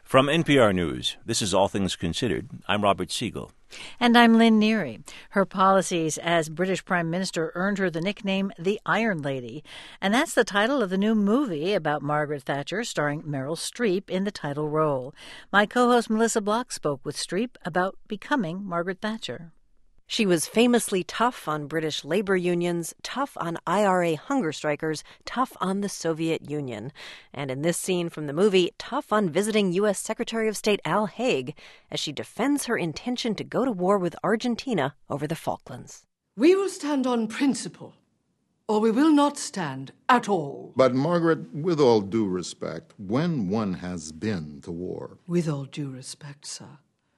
From NPR News, this is All Things Considered. I'm Robert Siegel. And I'm Lynn Neary. Her policies as British Prime Minister earned her the nickname the Iron Lady. And that's the title of the new movie about Margaret Thatcher, starring Meryl Streep in the title role. My co-host Melissa Block spoke with Streep about becoming Margaret Thatcher. She was famously tough on British labor unions, tough on IRA hunger strikers, tough on the Soviet Union. And in this scene from the movie, tough on visiting U.S. Secretary of State Al Haig as she defends her intention to go to war with Argentina over the Falklands. We will stand on principle, or we will not stand at all. But, Margaret, with all due respect, when one has been to war... With all due respect, sir,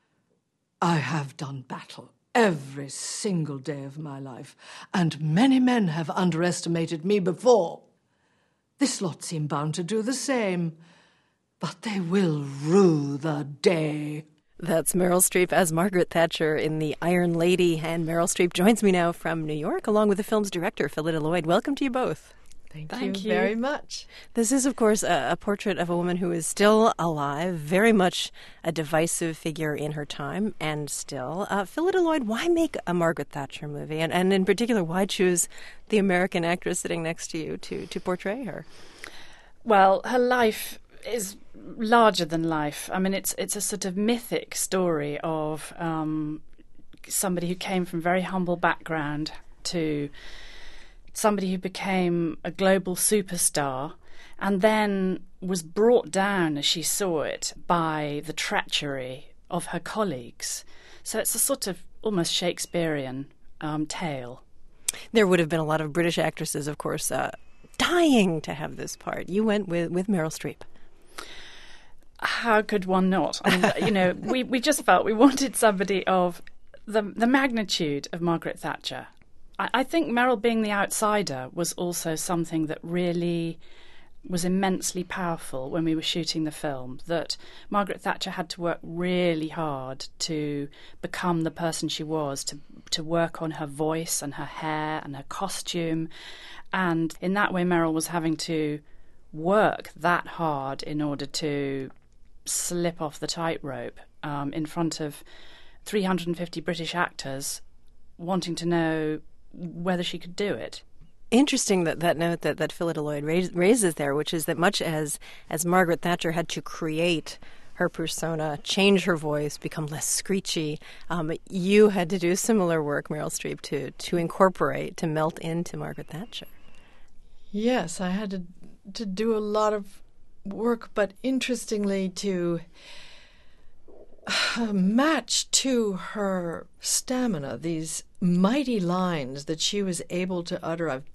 I have done battle every single day of my life, and many men have underestimated me before. This lot seem bound to do the same, but they will rue the day. That's Meryl Streep as Margaret Thatcher in The Iron Lady, and Meryl Streep joins me now from New York, along with the film's director, Phyllida Lloyd. Welcome to you both. Thank you very much. This is, of course, a portrait of a woman who is still alive, very much a divisive figure in her time, and still. Phyllida Lloyd, why make a Margaret Thatcher movie? And in particular, why choose the American actress sitting next to you to portray her? Well, her life is larger than life. I mean, it's a sort of mythic story of somebody who came from very humble background to somebody who became a global superstar and then was brought down, as she saw it, by the treachery of her colleagues. So it's a sort of almost Shakespearean tale. There would have been a lot of British actresses, of course, dying to have this part. You went with Meryl Streep. How could one not? I mean, we just felt we wanted somebody of the magnitude of Margaret Thatcher. I think Meryl being the outsider was also something that really was immensely powerful when we were shooting the film, that Margaret Thatcher had to work really hard to become the person she was, to work on her voice and her hair and her costume. And in that way, Meryl was having to work that hard in order to slip off the tightrope in front of 350 British actors wanting to know whether she could do it. Interesting that note that Phyllida Lloyd raises there, which is that much as Margaret Thatcher had to create her persona, change her voice, become less screechy, you had to do similar work, Meryl Streep, to incorporate, to melt into Margaret Thatcher. Yes, I had to do a lot of work, but interestingly to match to her stamina, these mighty lines that she was able to utter. I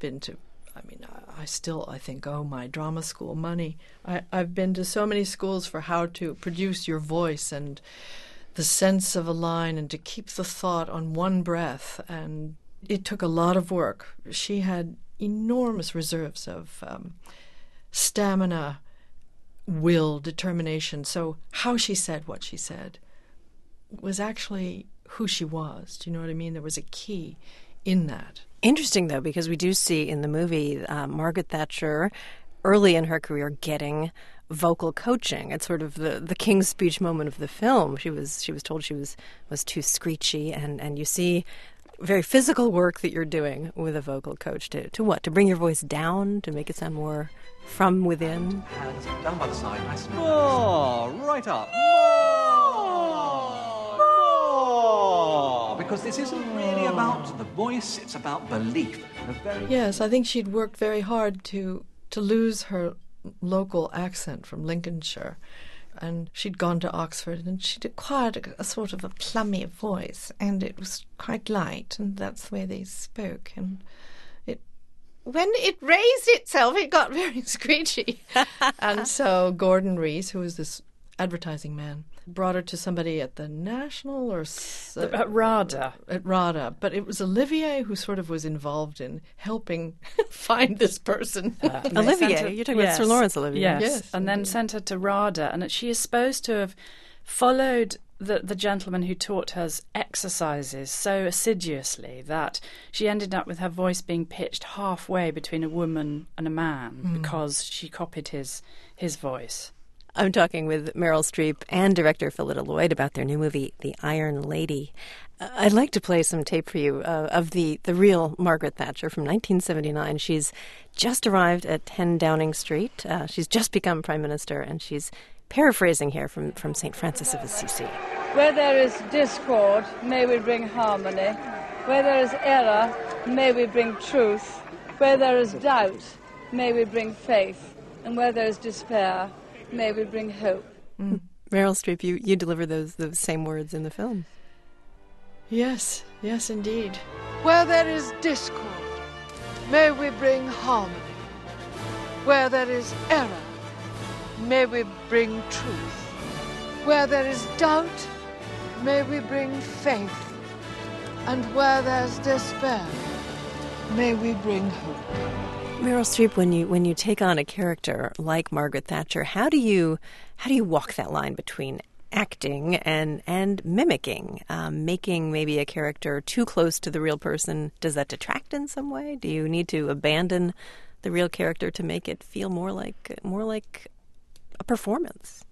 think, my drama school money. I've been to so many schools for how to produce your voice and the sense of a line and to keep the thought on one breath. And it took a lot of work. She had enormous reserves of stamina, will, determination. So how she said what she said was actually who she was. Do you know what I mean? There was a key in that. Interesting, though, because we do see in the movie Margaret Thatcher early in her career getting vocal coaching. It's sort of the King's Speech moment of the film. She was told she was too screechy, and you see very physical work that you're doing with a vocal coach to what? To bring your voice down, to make it sound more from within? Hands down by the side, nice and more, right up. More. Because this isn't really about the voice, it's about belief. Yes, I think she'd worked very hard to lose her local accent from Lincolnshire. And she'd gone to Oxford, and she'd acquired a sort of a plummy voice, and it was quite light, and that's the way they spoke. And when it raised itself, it got very screechy. And so Gordon Rees, who was this advertising man, brought her to somebody at the National or at RADA. At RADA, but it was Olivier who sort of was involved in helping find this person. Olivier, you're talking about Sir Laurence Olivier. Yes, and then sent her to RADA, and she is supposed to have followed the gentleman who taught her exercises so assiduously that she ended up with her voice being pitched halfway between a woman and a man because she copied his voice. I'm talking with Meryl Streep and director Phillida Lloyd about their new movie, The Iron Lady. I'd like to play some tape for you of the real Margaret Thatcher from 1979. She's just arrived at 10 Downing Street. She's just become Prime Minister, and she's paraphrasing here from St. Francis of Assisi. Where there is discord, may we bring harmony. Where there is error, may we bring truth. Where there is doubt, may we bring faith. And where there is despair, may we bring hope. Meryl Streep, you deliver those same words in the film. Yes, indeed. Where there is discord, may we bring harmony. Where there is error, may we bring truth. Where there is doubt, may we bring faith. And where there's despair, may we bring hope. Meryl Streep, when you take on a character like Margaret Thatcher, how do you walk that line between acting and mimicking, making maybe a character too close to the real person? Does that detract in some way? Do you need to abandon the real character to make it feel more like a performance?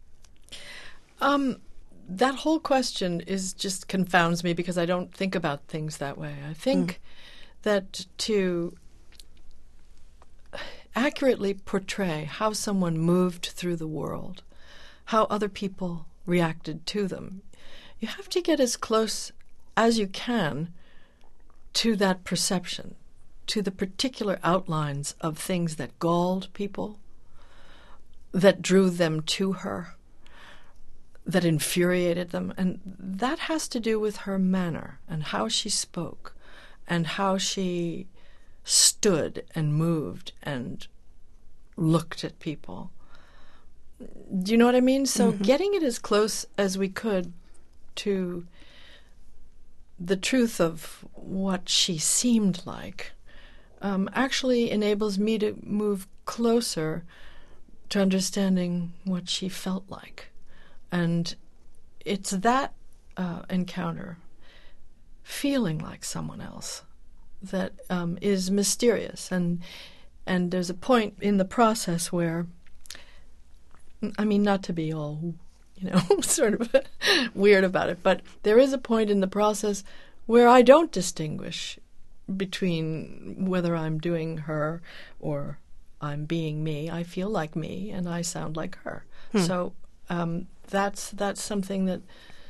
That whole question just confounds me because I don't think about things that way. I think that to accurately portray how someone moved through the world, how other people reacted to them, you have to get as close as you can to that perception, to the particular outlines of things that galled people, that drew them to her, that infuriated them. And that has to do with her manner and how she spoke and how she stood and moved and looked at people. Do you know what I mean? So getting it as close as we could to the truth of what she seemed like actually enables me to move closer to understanding what she felt like. And it's that encounter, feeling like someone else, that is mysterious. And there's a point in the process where, I mean, not to be all, sort of weird about it, but there is a point in the process where I don't distinguish between whether I'm doing her or I'm being me. I feel like me and I sound like her. So that's something that,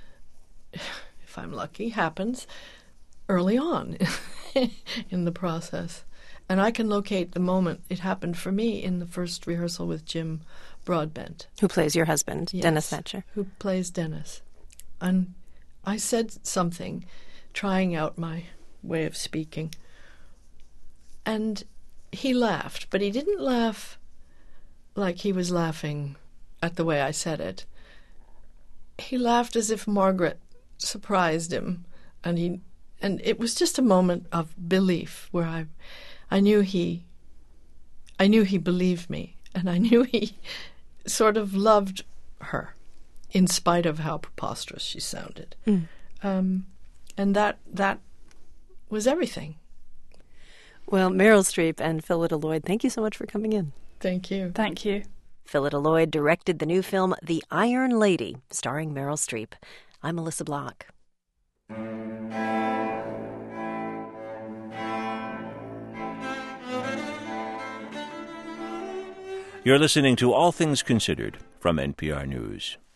if I'm lucky, happens early on in the process. And I can locate the moment it happened for me in the first rehearsal with Jim Broadbent. Who plays your husband, Yes, Dennis Thatcher. Who plays Dennis. And I said something, trying out my way of speaking. And he laughed, but he didn't laugh like he was laughing at the way I said it. He laughed as if Margaret surprised him, and it was just a moment of belief where I knew he believed me, and I knew he sort of loved her, in spite of how preposterous she sounded. And that was everything. Well, Meryl Streep and Phillida Lloyd, thank you so much for coming in. Thank you. Thank you. Phillida Lloyd directed the new film The Iron Lady, starring Meryl Streep. I'm Melissa Block. You're listening to All Things Considered from NPR News.